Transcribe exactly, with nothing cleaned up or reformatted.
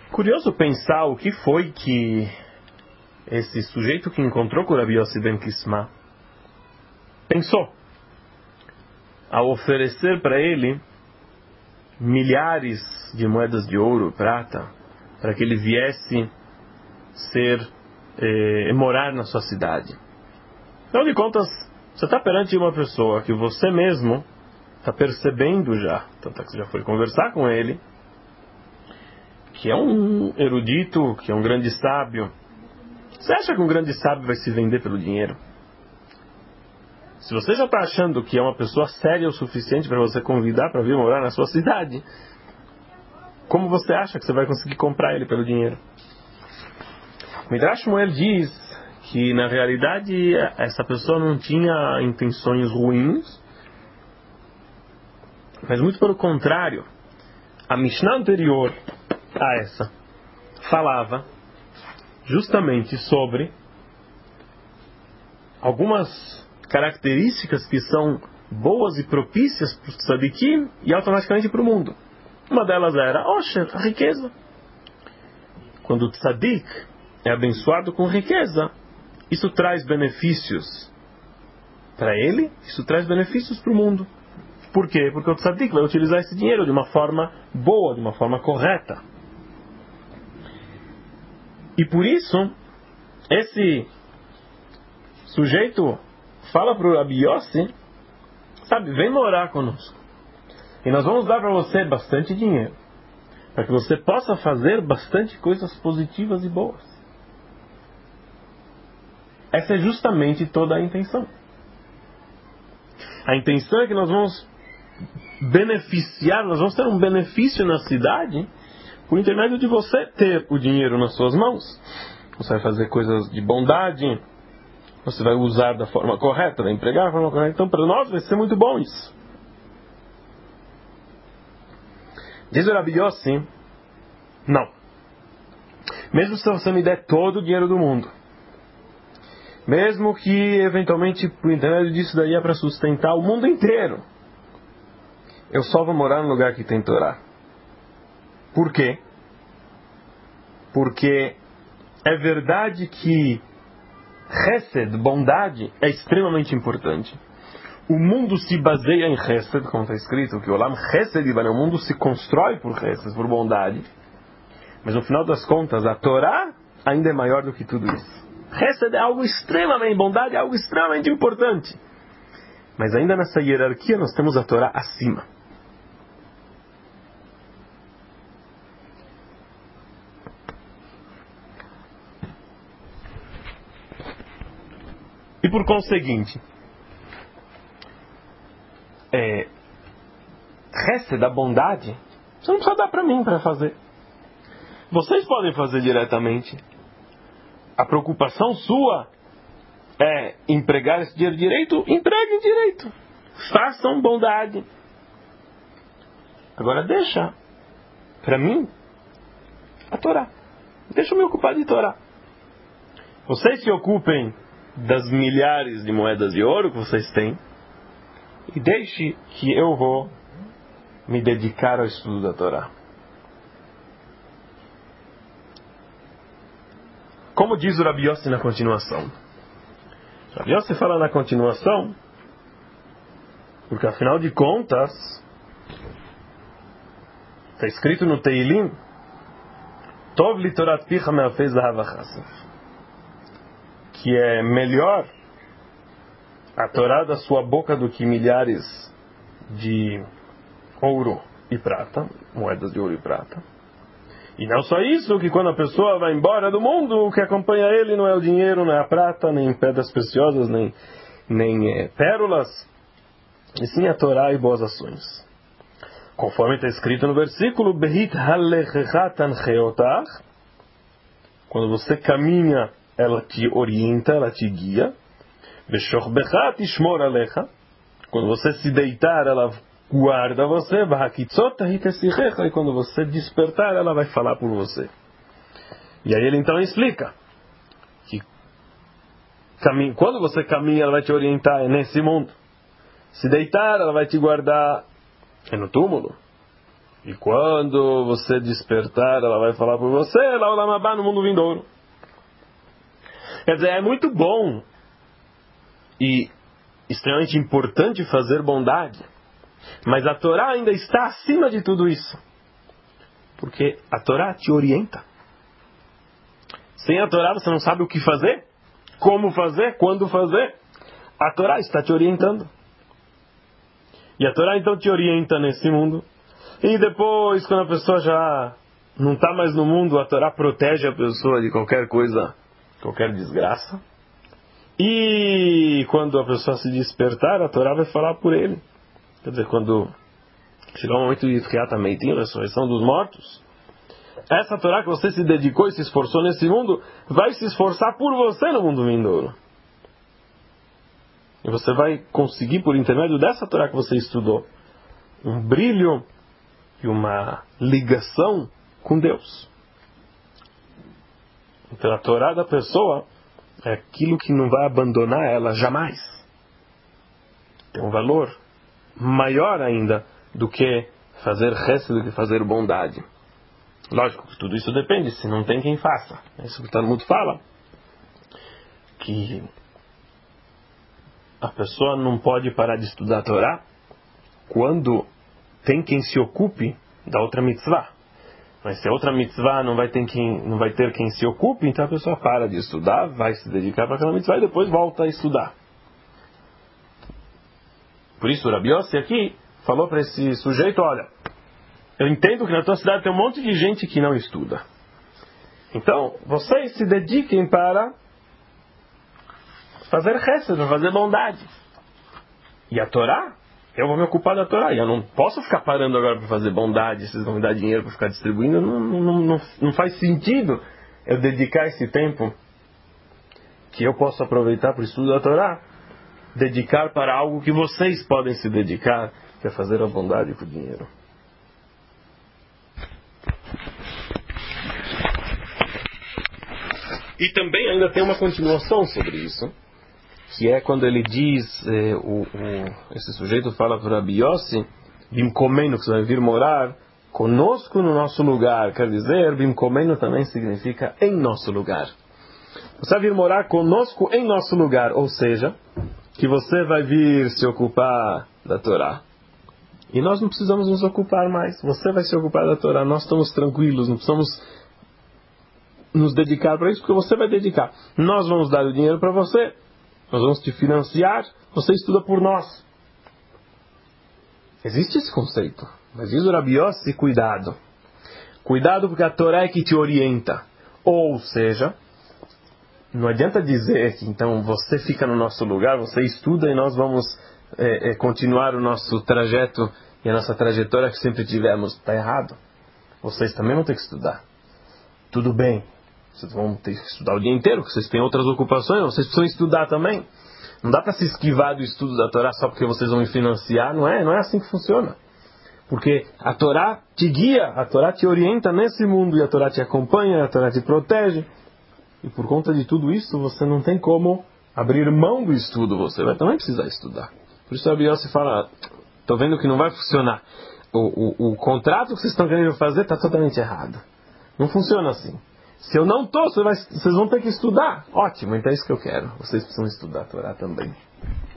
Curioso pensar o que foi que esse sujeito que encontrou com o Rabi Yossi ben Kisma pensou ao oferecer para ele milhares de moedas de ouro, prata, para que ele viesse ser eh, morar na sua cidade. Afinal de contas, você está perante uma pessoa que você mesmo está percebendo já, tanto é que você já foi conversar com ele, que é um erudito, que é um grande sábio. Você acha que um grande sábio vai se vender pelo dinheiro? Se você já está achando que é uma pessoa séria o suficiente para você convidar para vir morar na sua cidade, como você acha que você vai conseguir comprar ele pelo dinheiro? Midrash Shmuel diz que na realidade essa pessoa não tinha intenções ruins, mas muito pelo contrário. A Mishnah anterior a essa falava justamente sobre algumas características que são boas e propícias para o tzadikim e automaticamente para o mundo. Uma delas era Osher, a riqueza. Quando o tzadik é abençoado com riqueza, isso traz benefícios para ele, isso traz benefícios para o mundo. Por quê? Porque o tzadik vai utilizar esse dinheiro de uma forma boa, de uma forma correta. E por isso, esse sujeito fala para o Rabi Yossi, sabe, vem morar conosco. E nós vamos dar para você bastante dinheiro, para que você possa fazer bastante coisas positivas e boas. Essa é justamente toda a intenção. A intenção é que nós vamos beneficiar, nós vamos ter um benefício na cidade por intermédio de você ter o dinheiro nas suas mãos. Você vai fazer coisas de bondade, você vai usar da forma correta, vai empregar da forma correta. Então para nós vai ser muito bom isso. Diz o Rabi Yossi, não. Mesmo se você me der todo o dinheiro do mundo, mesmo que eventualmente por intermédio disso daí é para sustentar o mundo inteiro, eu só vou morar no lugar que tem Torá. Por quê? Porque é verdade que Chesed, bondade, é extremamente importante. O mundo se baseia em Chesed, como está escrito, que o Olam Chesed, o mundo se constrói por Chesed, por bondade. Mas no final das contas, a Torá ainda é maior do que tudo isso. Chesed é algo extremamente, bondade é algo extremamente importante. Mas ainda nessa hierarquia nós temos a Torá acima. E por conseguinte, é, Chesed, da bondade, você não precisa dar para mim para fazer. Vocês podem fazer diretamente. A preocupação sua é empregar esse dinheiro direito, entreguem direito. Façam bondade. Agora deixa para mim a Torá. Deixa eu me ocupar de Torá. Vocês se ocupem das milhares de moedas de ouro que vocês têm e deixe que eu vou me dedicar ao estudo da Torá. Como diz o Rabi Yossi na continuação? O Rabi Yossi fala na continuação porque afinal de contas está escrito no Teilim Tov li Torat picha me'afez zahav achasaf, que é melhor a Torá da sua boca do que milhares de ouro e prata, moedas de ouro e prata. E não só isso, que quando a pessoa vai embora do mundo, o que acompanha ele não é o dinheiro, não é a prata, nem pedras preciosas, nem, nem é, pérolas, e sim a Torá e boas ações. Conforme está escrito no versículo, Behit halechecha tancheotach, quando você caminha, ela te orienta, ela te guia. Beshorbecha tishmor alecha, quando você se deitar, ela guarda você. E quando você despertar, ela vai falar por você. E aí ele então explica que quando você caminha, ela vai te orientar, é nesse mundo. Se deitar, ela vai te guardar, é no túmulo. E quando você despertar, ela vai falar por você, lá o Lamabá no mundo vindouro. Quer dizer, é muito bom e extremamente importante fazer bondade, mas a Torá ainda está acima de tudo isso. Porque a Torá te orienta. Sem a Torá você não sabe o que fazer, como fazer, quando fazer. A Torá está te orientando. E a Torá então te orienta nesse mundo. E depois, quando a pessoa já não está mais no mundo, a Torá protege a pessoa de qualquer coisa, qualquer desgraça. E quando a pessoa se despertar, a Torá vai falar por ele. Quer dizer, quando chegar o momento de Tchiat HaMeitim, a ressurreição dos mortos, essa Torá que você se dedicou e se esforçou nesse mundo, vai se esforçar por você no mundo vindouro. E você vai conseguir, por intermédio dessa Torá que você estudou, um brilho e uma ligação com Deus. Então a Torá da pessoa é aquilo que não vai abandonar ela jamais. Tem um valor maior ainda do que fazer resto, do que fazer bondade. Lógico que tudo isso depende, se não tem quem faça. É isso que o Talmud fala. Que a pessoa não pode parar de estudar a Torá quando tem quem se ocupe da outra mitzvah. Mas se a outra mitzvah não vai ter quem, não vai ter quem se ocupe, então a pessoa para de estudar, vai se dedicar para aquela mitzvah e depois volta a estudar. Por isso o Rabi Yossi aqui falou para esse sujeito, olha, eu entendo que na tua cidade tem um monte de gente que não estuda. Então, vocês se dediquem para fazer chesed, fazer bondade. E a Torá, eu vou me ocupar da Torá. E eu não posso ficar parando agora para fazer bondade, vocês vão me dar dinheiro para ficar distribuindo. Não, não, não, não faz sentido eu dedicar esse tempo que eu posso aproveitar para o estudo da Torá, dedicar para algo que vocês podem se dedicar, que é fazer a bondade com o dinheiro. E também ainda tem uma continuação sobre isso, que é quando ele diz, eh, o, o, esse sujeito fala para Rabi Yossi, Bimkomenu, que você vai vir morar conosco no nosso lugar. Quer dizer, Bimkomenu também significa em nosso lugar. Você vai vir morar conosco em nosso lugar, ou seja, que você vai vir se ocupar da Torá. E nós não precisamos nos ocupar mais. Você vai se ocupar da Torá. Nós estamos tranquilos, não precisamos nos dedicar para isso, porque você vai dedicar. Nós vamos dar o dinheiro para você, nós vamos te financiar, você estuda por nós. Existe esse conceito. Mas diz o Rabi Yossi, cuidado. Cuidado porque a Torá é que te orienta. Ou seja, não adianta dizer que então você fica no nosso lugar, você estuda e nós vamos é, é, continuar o nosso trajeto e a nossa trajetória que sempre tivemos. Está errado. Vocês também vão ter que estudar. Tudo bem. Vocês vão ter que estudar o dia inteiro, porque vocês têm outras ocupações, vocês precisam estudar também. Não dá para se esquivar do estudo da Torá só porque vocês vão me financiar, não é? Não é assim que funciona. Porque a Torá te guia, a Torá te orienta nesse mundo, e a Torá te acompanha, a Torá te protege. E por conta de tudo isso, você não tem como abrir mão do estudo, você vai também precisar estudar. Por isso a Rabi Yossi fala, estou vendo que não vai funcionar. O, o, o contrato que vocês estão querendo fazer está totalmente errado. Não funciona assim. Se eu não estou, vocês vão ter que estudar. Ótimo, então é isso que eu quero. Vocês precisam estudar a Torá também.